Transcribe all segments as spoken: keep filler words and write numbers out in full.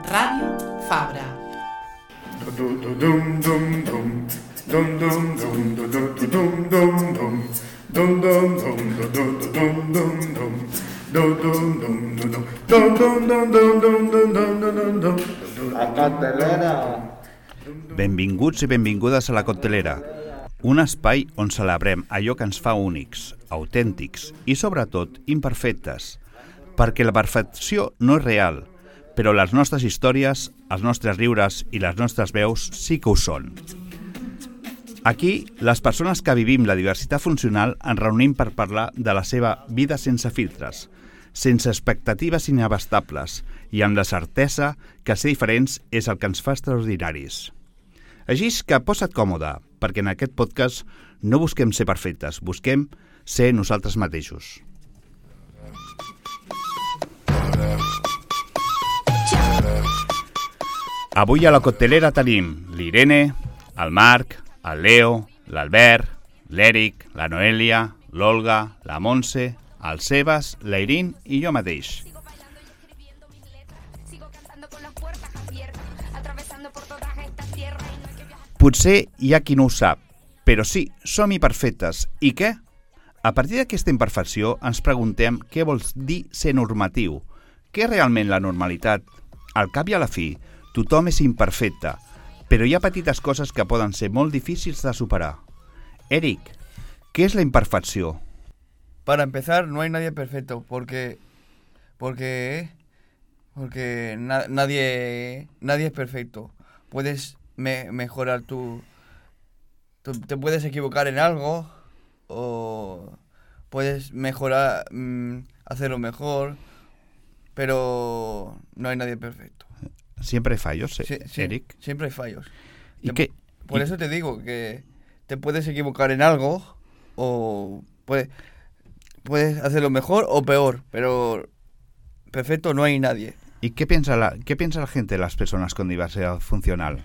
Ràdio Fabra. La Coctelera. Benvinguts i benvingudes a La Coctelera, un espai on celebrem allò que ens fa únics, autèntics i, sobretot, imperfectes, perquè la perfecció no és real, però les nostres històries, els nostres riures i les nostres veus sí que ho són. Aquí, les persones que vivim la diversitat funcional ens reunim per parlar de la seva vida sense filtres, sense expectatives inabastables i amb la certesa que ser diferents és el que ens fa extraordinaris. Així que posa't còmode, perquè en aquest podcast no busquem ser perfectes, busquem ser nosaltres mateixos. Avui a La Coctelera tenim l'Irene, el Marc, el Leo, l'Albert, l'Eric, la Noelia, l'Olga, la Montse, el Sebas, l'Eirín i jo mateix. Potser hi ha qui no ho sap, però sí, som imperfectes. I què? A partir d'aquesta imperfecció ens preguntem què vol dir ser normatiu. Què és realment la normalitat? Al cap i a la fi, tothom és imperfecte, però hi ha petites coses que poden ser molt difícils de superar. Eric, ¿qué es la imperfección? Para empezar, no hay nadie perfecto, porque porque porque na, nadie nadie es perfecto. Puedes me, mejorar tu, tu te puedes equivocar en algo o puedes mejorar, mmm, hacerlo mejor, pero no hay nadie perfecto. Siempre hay fallos, sí, sí, Eric. Siempre hay fallos. ¿Y te, qué? Por ¿Y? eso te digo que te puedes equivocar en algo o puedes, puedes hacerlo mejor o peor, pero perfecto no hay nadie. ¿Y qué piensa la, qué piensa la gente de las personas con diversidad funcional?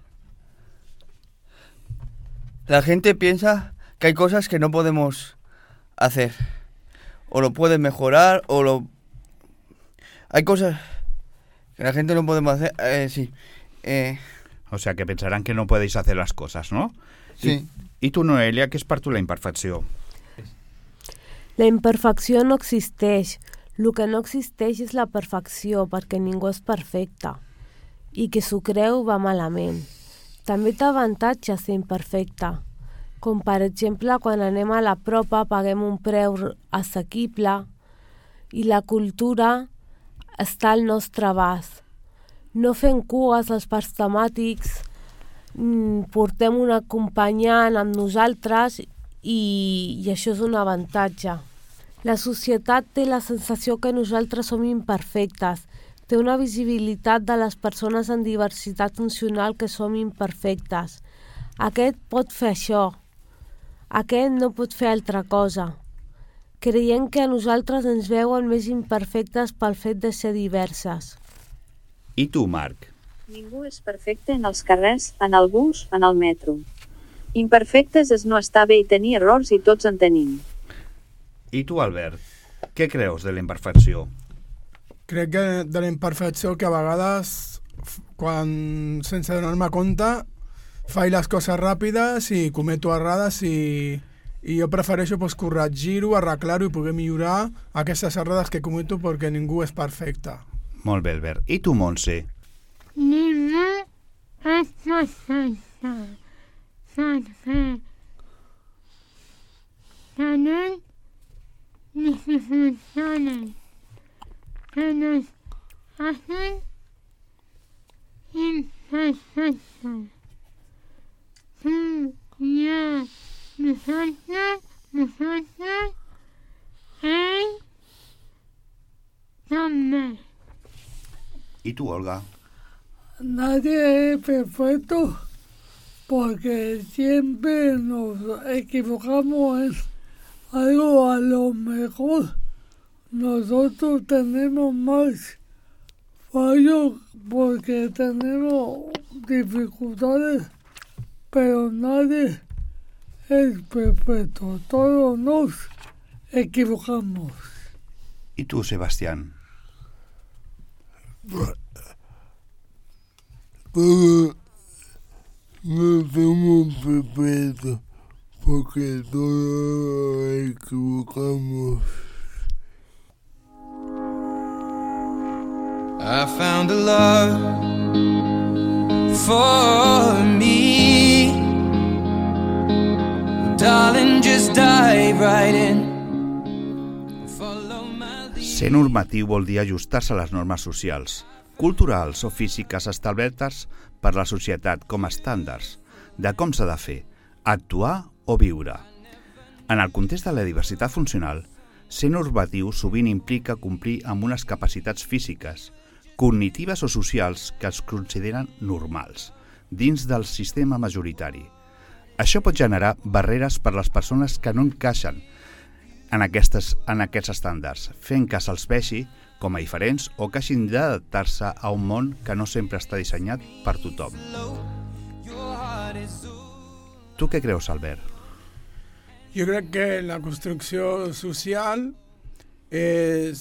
La gente piensa que hay cosas que no podemos hacer. O lo pueden mejorar o lo... Hay cosas... Que la gente no podemos hacer, eh, sí. Eh. O sea, que pensarán que no podéis hacer las cosas, ¿no? Sí. I, i tu, Noelia, què és per tu la imperfecció? La imperfecció no existeix. El que no existeix és la perfecció, perquè ningú és perfecte. I que s'ho creu va malament. També té avantatges ser imperfecte. Com, per exemple, quan anem a la propa paguem un preu assequible i la cultura està al nostre abast. No fem cues als parcs temàtics, portem un acompanyant amb nosaltres i, i això és un avantatge. La societat té la sensació que nosaltres som imperfectes, té una visibilitat de les persones amb diversitat funcional que som imperfectes. Aquest pot fer això, aquest no pot fer altra cosa. Creiem que a nosaltres ens veuen més imperfectes pel fet de ser diverses. I tu, Marc? Ningú és perfecte en els carrers, en el bus, en el metro. Imperfectes és no estar bé i tenir errors i tots en tenim. I tu, Albert? Què creus de la imperfecció? Crec que de la imperfecció que a vegades, quan sense donar-me compte, faig les coses ràpides i cometo errades i... I jo prefereixo pues, corregir-ho, arreglar-ho i poder millorar aquestes errades que cometo perquè ningú és perfecte. Molt bé, Albert. I tu, Montse? Ningú és perfecte. Perquè tenim dificultats que nos hacen imperfectos. Sí, ja. Nosaltres, nosaltres, ell, també. ¿Y tú, Olga? Nadie es perfecto porque siempre nos equivocamos en algo. A lo mejor nosotros tenemos más fallos porque tenemos dificultades, pero nadie es perfecto, todos nos equivocamos. ¿Y tú, Sebastián? Pero no somos perfectos porque todos equivocamos. I found a love for me. Darling, just dive right in. Ser normatiu vol dir ajustar-se a les normes socials, culturals o físiques establertes per la societat com a estàndards de com s'ha de fer, actuar o viure. En el context de la diversitat funcional, ser normatiu sovint implica complir amb unes capacitats físiques, cognitives o socials que es consideren normals, dins del sistema majoritari. Això pot generar barreres per a les persones que no encaixen en, aquestes, en aquests estàndards, fent que se'ls vegi com a diferents o que hagin d'adaptar-se a un món que no sempre està dissenyat per tothom. Tu què creus, Albert? Jo crec que la construcció social és,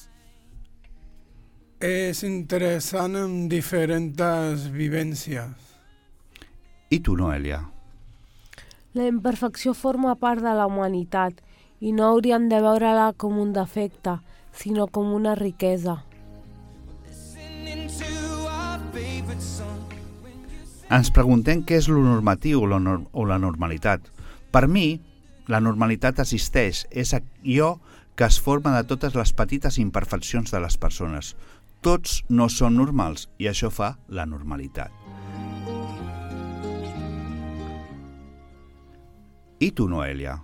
és interessant en diferents vivències. I tu, Noelia? La imperfecció forma part de la humanitat i no hauríem de veure-la com un defecte, sinó com una riquesa. Ens preguntem què és lo normatiu o la, nor- o la normalitat. Per mi, la normalitat existeix, és allò que es forma de totes les petites imperfeccions de les persones. Tots no són normals i això fa la normalitat. I tu, Noelia?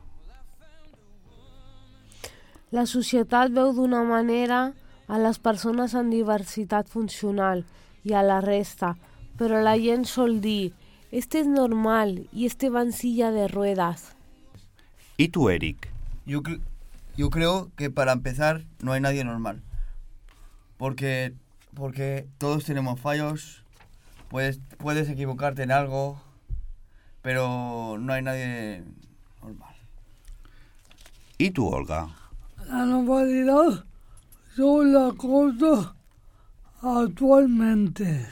La societat veu d'una manera a les persones amb diversitat funcional i a la resta, però la gent sol dir «este es normal y este va en silla de ruedas». ¿Y tú, Eric? Yo, cre- yo creo que para empezar no hay nadie normal, porque, porque todos tenemos fallos, puedes, puedes equivocarte en algo, pero no hay nadie normal. ¿Y tú, Olga? La normalidad son las cosas actualmente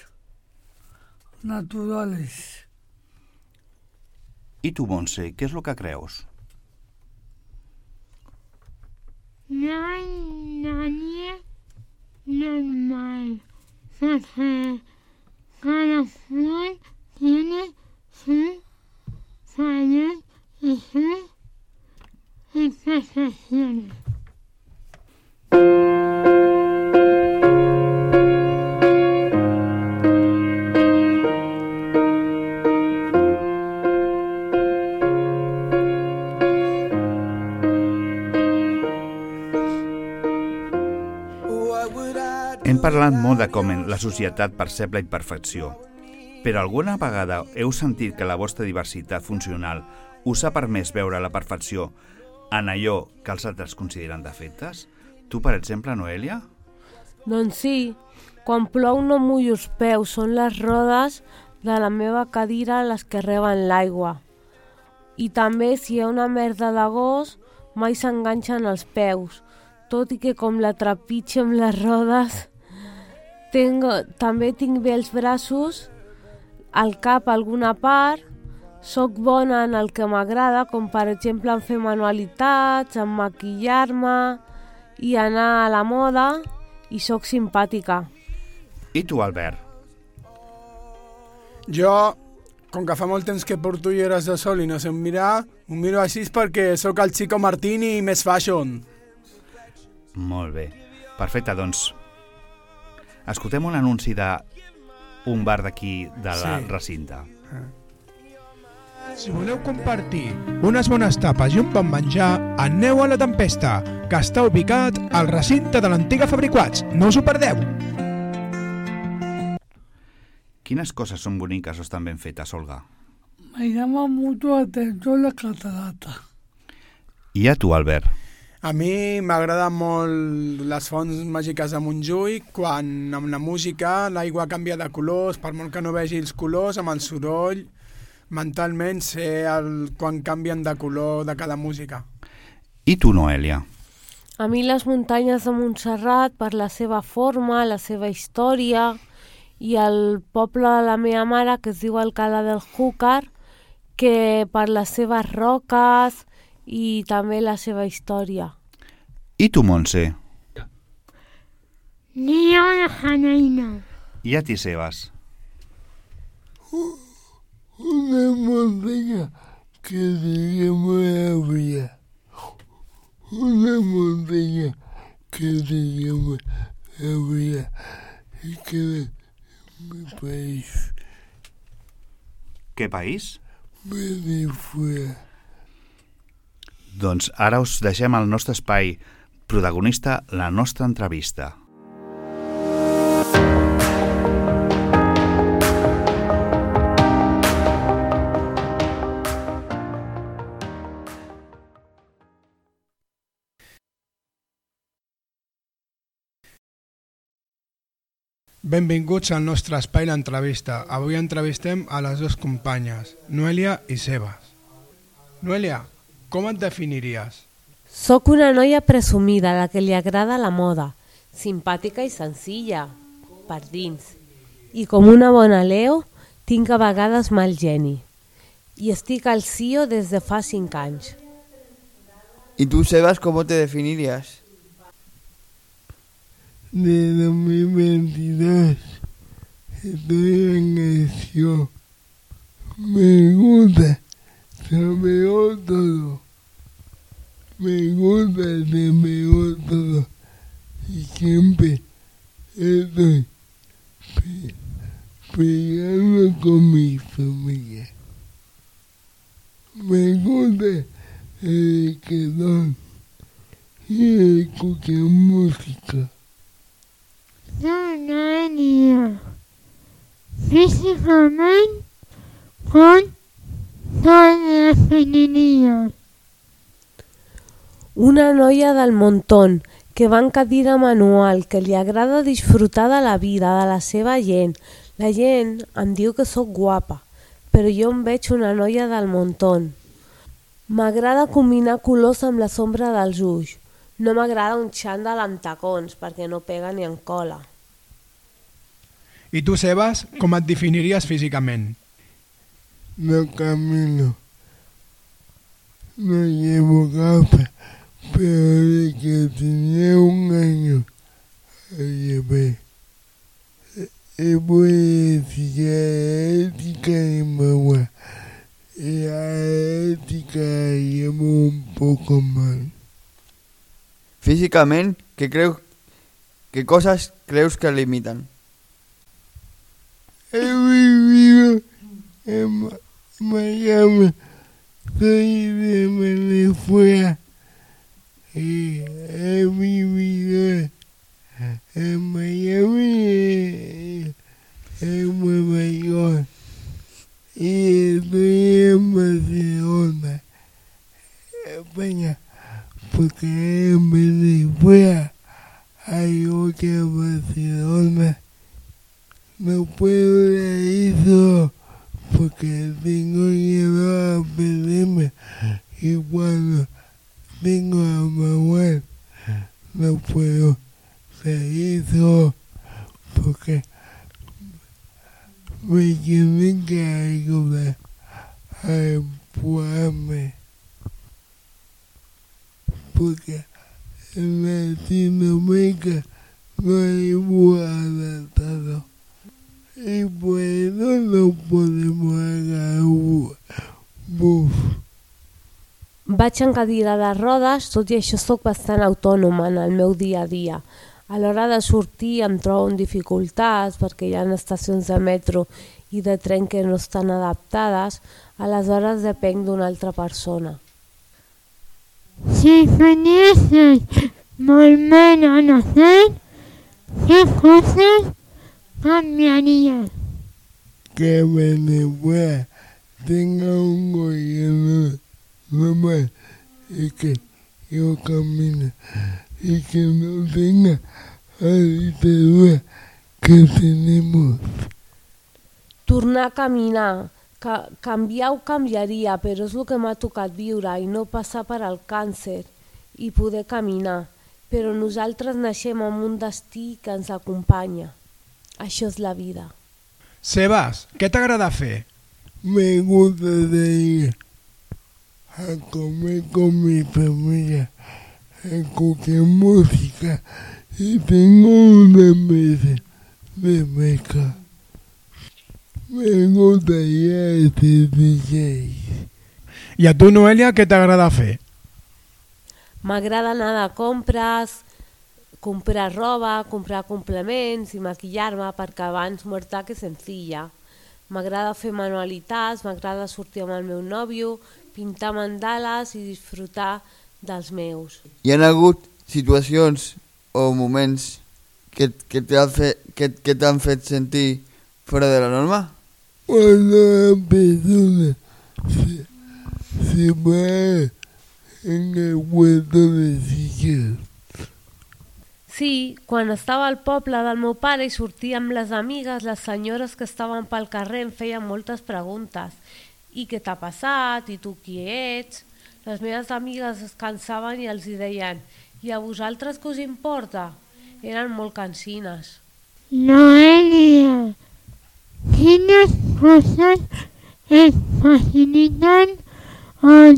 naturales. ¿Y tú, Montse? ¿Qué es lo que crees? No hay nadie normal, porque cada cual tiene sus fallos y sus imperfecciones. Hem parlat molt de com la societat percep la imperfecció, però alguna vegada heu sentit que la vostra diversitat funcional us ha permès veure la perfecció en allò que els altres consideren defectes? Tu, per exemple, Noelia? Doncs sí, quan plou no mullo els peus, són les rodes de la meva cadira les que reben l'aigua. I també, si hi ha una merda de gos, mai s'enganxen els peus, tot i que com la trepitge amb les rodes, tengo, també tinc bé els braços, al cap alguna part, soc bona en el que m'agrada, com per exemple en fer manualitats, en maquillar-me i anar a la moda, i soc simpàtica. I tu, Albert? Jo, com que fa molt temps que porto ulleres de sol i no sé on mirar, ho miro així perquè sóc el Chico Martini i més fashion. Molt bé. Perfecte, doncs escoltem un anunci d'un bar d'aquí de la Sí. recinte. Si voleu compartir unes bones tapes i un bon menjar, aneu a La Tempesta, que està ubicat al recinte de l'antiga Fabriquats. No us ho perdeu! Quines coses són boniques o estan ben fetes, Olga? Me llama mucho la atención la catarata. I a tu, Albert? A mi m'agraden molt les fonts màgiques de Montjuïc, quan amb la música l'aigua canvia de colors, per molt que no vegi els colors, amb el soroll, mentalment sé el, quan canvien de color de cada música. I tu, Noelia? A mi les muntanyes de Montserrat, per la seva forma, la seva història i el poble de la meva mare, que es diu Alcalá del Júcar, que per les seves roques i també la seva història. I tu, Montse? Rio de Janeiro. I a ti, Sebas? Una montaña que se llama Ávila. Una montaña que se llama Ávila y que es mi país. Què país? Venezuela. Doncs ara us deixem al nostre espai protagonista, la nostra entrevista. Benvinguts al nostre espai l'entrevista. Avui entrevistem a les dues companyes, Noelia i Sebas. Noelia, com et definiries? Soc una noia presumida, a la que li agrada la moda, simpàtica i senzilla, per dins. I com una bona Leo, tinc a vegades mal geni. I estic al C I O des de fa cinc anys. ¿Y tú, Sebas, cómo te definirías? De dos mil veintidós estoy en acción. Me gusta saber todo. Me gusta saber todo. Y siempre estoy pe- peleando con mi familia. Me gusta el reggaetón y escuchar música. Soy Noelia. Físicamente, ¿cómo te definirías? Una noia del montón, que va en cadira manual, que li agrada disfrutar de la vida, de la seva gent. La gent em diu que sóc guapa, però jo em veig una noia del montón. M'agrada combinar colors amb la sombra dels ulls. No m'agrada un xandall amb tacons, perquè no pega ni en cola. I tu, Sebas, com et definiries físicament? No camino, no llevo gafas, pero de que tenía un año a llevar. Y voy a decir la ética de mamá. Y la ética la llevo un poco mal. Físicamente, ¿qué, creo, ¿qué cosas crees que limitan? He vivido en Miami, soy de Venezuela y he vivido en Miami, en Nueva York y estoy en Barcelona, España, porque en Venezuela hay otra Barcelona. No puedo ir eso porque tengo miedo a perderme y cuando tengo a mamá no puedo salir solo porque me tienen que ayudar a empujarme porque en Latinoamérica no hay buen adaptado. Y por eso no podemos agarrar un bus. Vaig en cadira de rodes, tot i això sóc bastant autònoma en el meu dia a dia. A l'hora de sortir em trobo en dificultats perquè hi ha estacions de metro i de tren que no estan adaptades, aleshores depenc d'una altra persona. Si pudieses volver a nacer, ¿qué cosas cambiarías? Que Venezuela tenga un gobierno normal y que yo camine y que no tenga la dictadura que tenemos. Tornar a caminar, ca canviar ho canviaria, però és el que m'ha tocat viure i no passar per al càncer i poder caminar. Però nosaltres naixem amb un destí que ens acompanya. Això és la vida. Sebas, què t'agrada fer? Me gusta de ir a comer con mi familia, a escuchar música y tengo una mesa de mezcla. Me gusta ir a ser D J. I a tu, Noelia, què t'agrada fer? M'agrada anar de compres, comprar roba, comprar complements i maquillar-me perquè abans muerta que senzilla. M'agrada fer manualitats, m'agrada sortir amb el meu nòvio, pintar mandales i disfrutar dels meus. Hi ha hagut situacions o moments que, que t'han fet, que, que t'han fet sentir fora de la norma? Cuando la persona se, se va en el puesto de silla. Sí, quan estava al poble del meu pare i sortia amb les amigues, les senyores que estaven pel carrer em feien moltes preguntes. I què t'ha passat? I tu qui ets? Les meves amigues es cansaven i els hi deien «I a vosaltres què us importa?» Eren molt cansines. Noelia, quines coses et faciliten el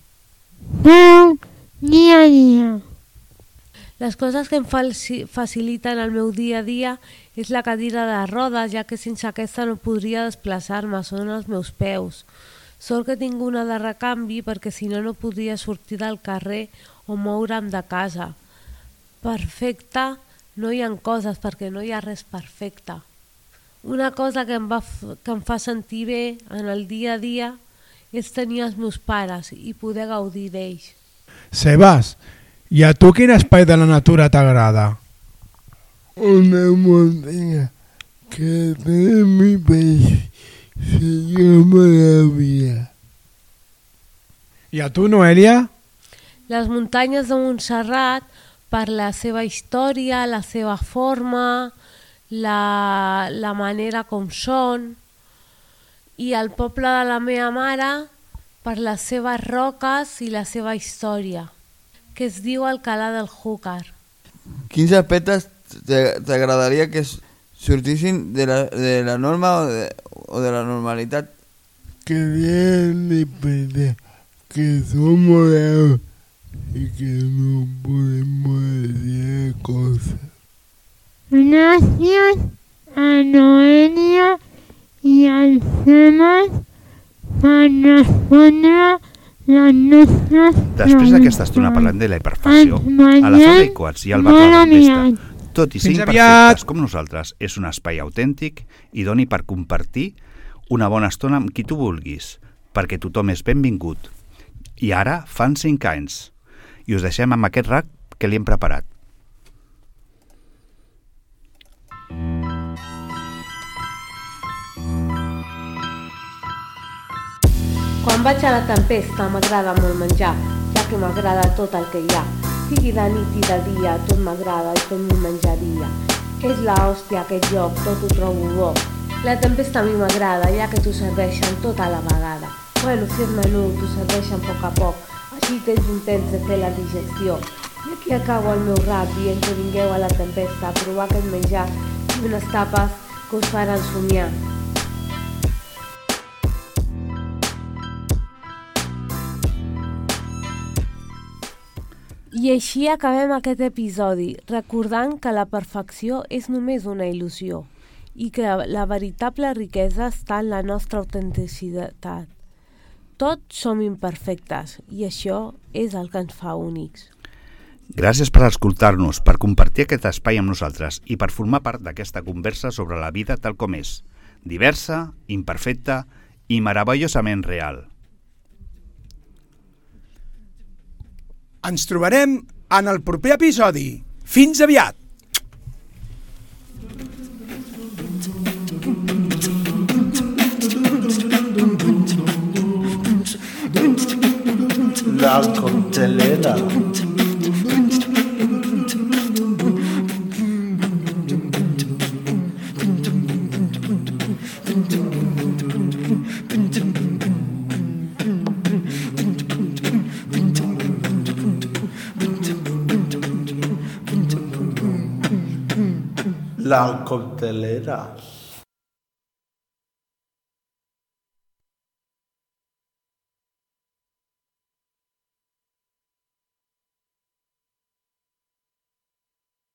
teu dia a dia? Les coses que em faciliten el meu dia a dia és la cadira de rodes, ja que sense aquesta no podria desplaçar-me, són els meus peus. Sort que tinc una de recanvi perquè si no no podria sortir del carrer o moure'm de casa. Perfecte, no hi ha coses perquè no hi ha res perfecte. Una cosa que em, va, que em fa sentir bé en el dia a dia és tenir els meus pares i poder gaudir d'ells. Sebas, i a tu quin espai de la natura t'agrada? Una montaña que tiene mi país se llama la vida. I a tu, Noelia? Les muntanyes de Montserrat, per la seva història, la seva forma, la, la manera com són, i el poble de la meva mare per les seves roques i la seva història, que es diu Alcalá del Júcar. Quins aspectes t'agradaria que sortissin de la, de la norma o de, o de la normalitat? Que dejen de pensar que somos raros y que no podemos hacer cosas. Gràcies a Noelia i al Sebas per respondre les nostres preguntes. Després d'aquesta estona parlant de la imperfecció, a la Fabra i Coats i al bar de la Tempesta, tot i ser imperfectes com nosaltres, és un espai autèntic i doni per compartir una bona estona amb qui tu vulguis, perquè tothom és benvingut. I ara fan cinc anys. I us deixem amb aquest rap que li hem preparat. Quan vaig a la tempesta m'agrada molt menjar, ja que m'agrada tot el que hi ha. Sigui de nit i de dia, tot m'agrada i tot m'hi menjaria. És la hòstia aquest lloc, tot ho trobo bo. La tempesta a mi m'agrada, ja que t'ho serveixen tota la vegada. Bueno, si és menú, t'ho serveixen a poc a poc, així tens un temps de fer la digestió. I aquí acabo el meu rap dient que vingueu a la tempesta a provar aquest menjar i unes tapes que us faran somiar. I així acabem aquest episodi, recordant que la perfecció és només una il·lusió i que la veritable riquesa està en la nostra autenticitat. Tots som imperfectes i això és el que ens fa únics. Gràcies per escoltar-nos, per compartir aquest espai amb nosaltres i per formar part d'aquesta conversa sobre la vida tal com és, diversa, imperfecta i meravellosament real. Ens trobarem en el proper episodi. Fins aviat! La Coctelera. La La Coctelera.